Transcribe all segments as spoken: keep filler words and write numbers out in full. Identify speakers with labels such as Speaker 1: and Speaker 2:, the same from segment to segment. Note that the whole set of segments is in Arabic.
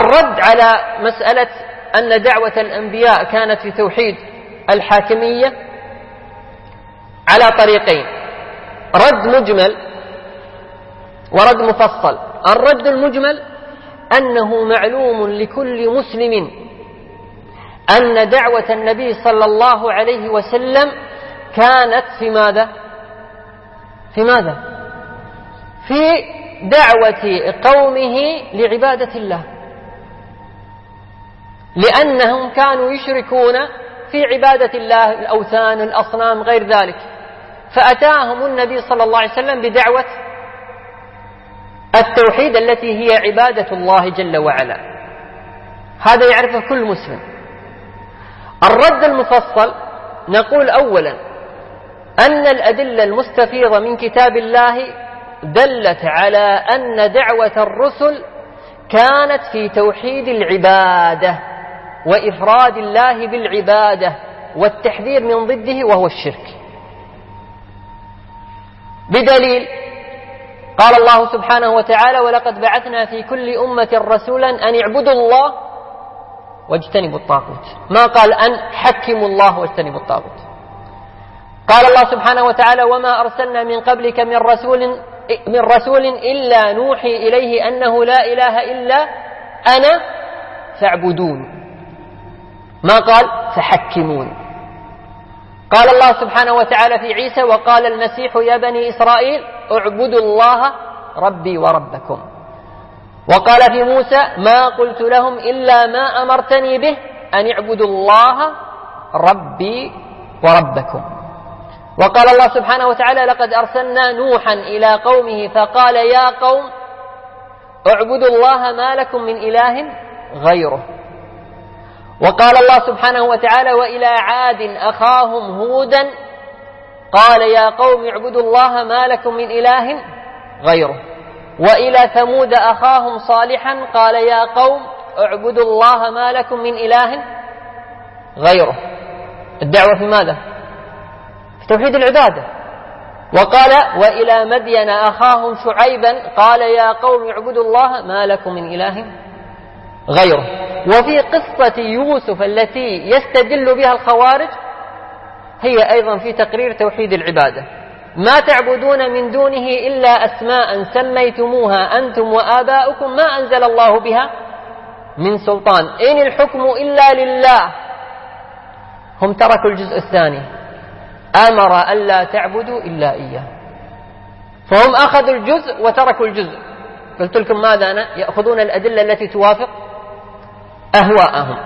Speaker 1: الرد على مسألة أن دعوة الأنبياء كانت في توحيد الحاكمية على طريقين: رد مجمل ورد مفصل. الرد المجمل أنه معلوم لكل مسلم أن دعوة النبي صلى الله عليه وسلم كانت في ماذا؟ في ماذا؟ في دعوة قومه لعبادة الله، لأنهم كانوا يشركون في عبادة الله الأوثان الأصنام غير ذلك، فأتاهم النبي صلى الله عليه وسلم بدعوة التوحيد التي هي عبادة الله جل وعلا. هذا يعرفه كل مسلم. الرد المفصل نقول أولا أن الأدلة المستفيضة من كتاب الله دلت على أن دعوة الرسل كانت في توحيد العبادة وإفراد الله بالعبادة والتحذير من ضده وهو الشرك، بدليل قال الله سبحانه وتعالى: ولقد بعثنا في كل أمة رسولا أن اعبدوا الله واجتنبوا الطاغوت، ما قال أن حكموا الله واجتنبوا الطاغوت. قال الله سبحانه وتعالى: وما أرسلنا من قبلك من رسول من رسول إلا نوحي إليه أنه لا إله إلا أنا فاعبدون، ما قال فحكمون. قال الله سبحانه وتعالى في عيسى: وقال المسيح يا بني إسرائيل اعبدوا الله ربي وربكم. وقال في موسى: ما قلت لهم إلا ما أمرتني به أن اعبدوا الله ربي وربكم. وقال الله سبحانه وتعالى: لقد أرسلنا نوحا إلى قومه فقال يا قوم اعبدوا الله ما لكم من إله غيره. وقال الله سبحانه وتعالى: وإلى عاد أخاهم هودا قال يا قوم اعبدوا الله ما لكم من إله غيره. وإلى ثمود أخاهم صالحا قال يا قوم اعبدوا الله ما لكم من إله غيره. الدعوة في ماذا؟ في توحيد العبادة. وقال: وإلى مدين أخاهم شعيبا قال يا قوم اعبدوا الله ما لكم من إله غيره. وفي قصة يوسف التي يستدل بها الخوارج هي أيضا في تقرير توحيد العبادة: ما تعبدون من دونه إلا أسماء سميتموها أنتم وآباؤكم ما أنزل الله بها من سلطان إن الحكم إلا لله. هم تركوا الجزء الثاني: أمر ألا تعبدوا إلا إياه، فهم أخذوا الجزء وتركوا الجزء. قلت لكم ماذا أنا؟ يأخذون الأدلة التي توافق أهواءهم.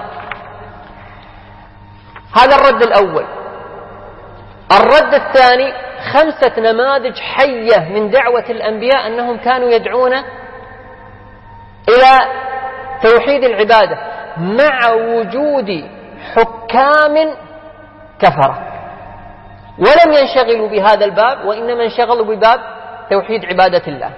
Speaker 1: هذا الرد الأول. الرد الثاني: خمسة نماذج حية من دعوة الأنبياء أنهم كانوا يدعون إلى توحيد العبادة مع وجود حكام كفرة، ولم ينشغلوا بهذا الباب وإنما انشغلوا بباب توحيد عبادة الله.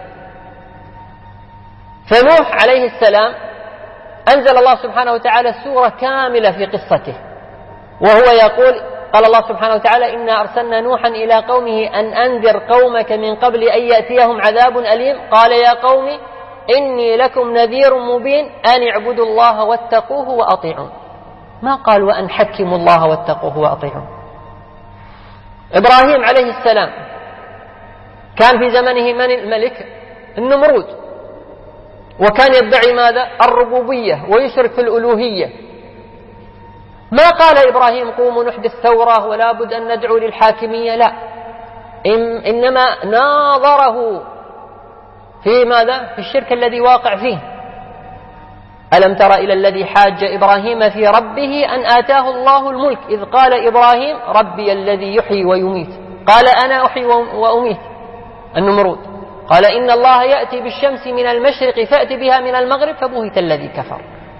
Speaker 1: فنوح عليه السلام أنزل الله سبحانه وتعالى سورة كاملة في قصته، وهو يقول: قال الله سبحانه وتعالى: إنا أرسلنا نوحا إلى قومه أن أنذر قومك من قبل أن يأتيهم عذاب أليم قال يا قوم إني لكم نذير مبين أن اعبدوا الله واتقوه وأطيعون، ما قال وأن حكموا الله واتقوه وأطيعون. إبراهيم عليه السلام كان في زمنه من الملك؟ النمرود، وكان يدعي ماذا؟ الربوبية ويشرك في الألوهية. ما قال إبراهيم قوموا نحدث ثورة ولا بد أن ندعو للحاكمية، لا، إنما ناظره في ماذا؟ في الشرك الذي واقع فيه. ألم تر إلى الذي حاج إبراهيم في ربه أن آتاه الله الملك إذ قال إبراهيم ربي الذي يحيي ويميت قال أنا أحيي وأميت. النمرود قال إن الله يأتي بالشمس من المشرق فأت بها من المغرب فبهت الذي كفر.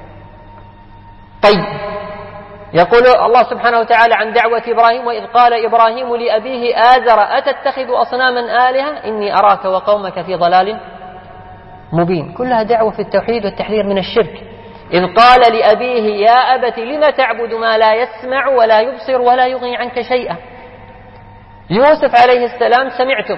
Speaker 1: طيب، يقول الله سبحانه وتعالى عن دعوة إبراهيم: وإذ قال إبراهيم لأبيه آزر أتتخذ أصناما آلهة إني أراك وقومك في ضلال مبين. كلها دعوة في التوحيد والتحذير من الشرك. إذ قال لأبيه يا أبت لم تعبد ما لا يسمع ولا يبصر ولا يغني عنك شيئا. يوسف عليه السلام سمعتم،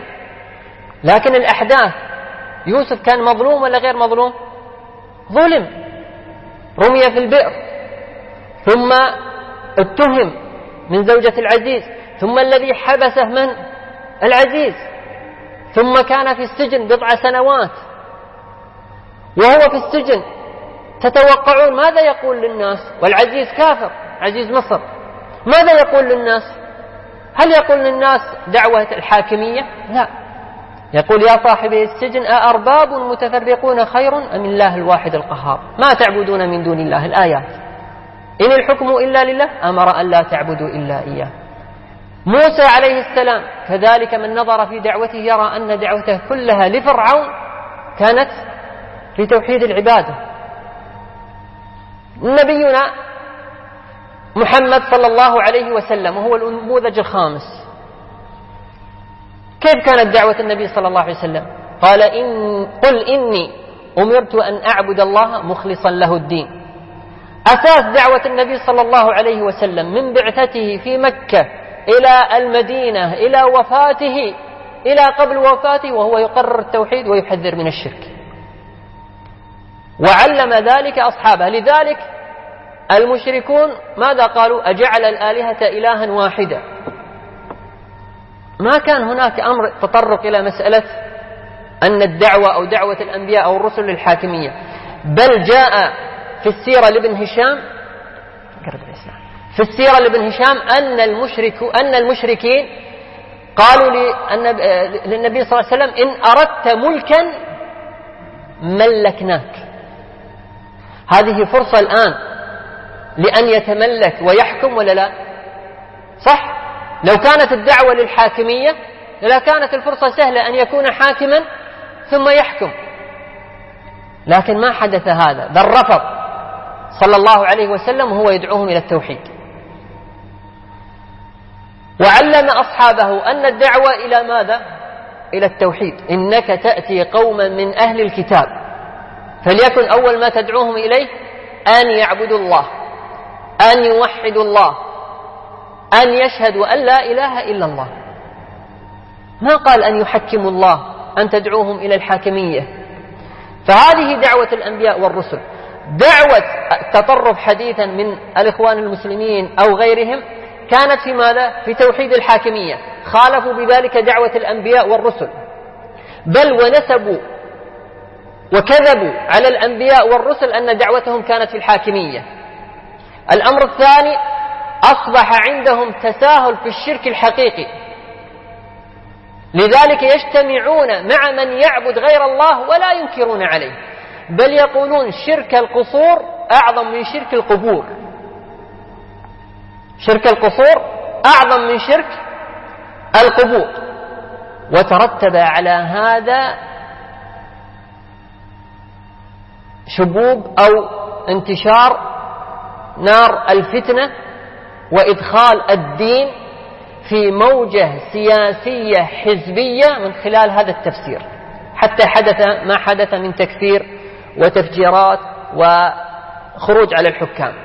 Speaker 1: لكن الأحداث، يوسف كان مظلوم ولا غير مظلوم؟ ظلم، رمي في البئر، ثم اتهم من زوجة العزيز، ثم الذي حبسه من؟ العزيز، ثم كان في السجن بضع سنوات وهو في السجن. تتوقعون ماذا يقول للناس؟ والعزيز كافر، عزيز مصر، ماذا يقول للناس؟ هل يقول للناس دعوة الحاكمية؟ لا، يقول يا صاحبي السجن أأرباب متفرقون خير أم الله الواحد القهار ما تعبدون من دون الله. الآيات. إن الحكم إلا لله أمر أن لا تعبدوا إلا إياه. موسى عليه السلام كذلك، من نظر في دعوته يرى أن دعوته كلها لفرعون كانت لتوحيد العبادة. نبينا محمد صلى الله عليه وسلم وهو النموذج الخامس، كيف كانت دعوة النبي صلى الله عليه وسلم؟ قال إن قل إني أمرت أن أعبد الله مخلصا له الدين. أساس دعوة النبي صلى الله عليه وسلم من بعثته في مكة إلى المدينة إلى وفاته، إلى قبل وفاته وهو يقرر التوحيد ويحذر من الشرك، وعلم ذلك أصحابه. لذلك المشركون ماذا قالوا؟ أجعل الآلهة إلها واحدا. ما كان هناك أمر تطرق إلى مسألة أن الدعوة أو دعوة الأنبياء أو الرسل للحاكمية، بل جاء في السيرة لابن هشام في السيرة لابن هشام أن المشرك أن المشركين قالوا للنبي صلى الله عليه وسلم إن أردت ملكا ملكناك. هذه فرصة الآن لأن يتملك ويحكم ولا لا؟ صح؟ لو كانت الدعوة للحاكمية لكانت الفرصة سهلة أن يكون حاكما ثم يحكم، لكن ما حدث هذا، بل رفض صلى الله عليه وسلم وهو يدعوهم إلى التوحيد. وعلم أصحابه أن الدعوة إلى ماذا؟ إلى التوحيد. إنك تأتي قوما من أهل الكتاب فليكن أول ما تدعوهم إليه أن يعبدوا الله، أن يوحدوا الله، أن يشهدوا أن لا إله إلا الله. ما قال أن يحكموا الله، أن تدعوهم إلى الحاكمية. فهذه دعوة الأنبياء والرسل. دعوة التطرف حديثا من الإخوان المسلمين أو غيرهم كانت في ماذا؟ في توحيد الحاكمية. خالفوا بذلك دعوة الأنبياء والرسل، بل ونسبوا وكذبوا على الأنبياء والرسل أن دعوتهم كانت في الحاكمية. الأمر الثاني، أصبح عندهم تساهل في الشرك الحقيقي، لذلك يجتمعون مع من يعبد غير الله ولا ينكرون عليه، بل يقولون شرك القصور أعظم من شرك القبور. شرك القصور أعظم من شرك القبور. وترتب على هذا شبوب أو انتشار نار الفتنة وإدخال الدين في موجة سياسية حزبية من خلال هذا التفسير، حتى حدث ما حدث من تكفير وتفجيرات وخروج على الحكام.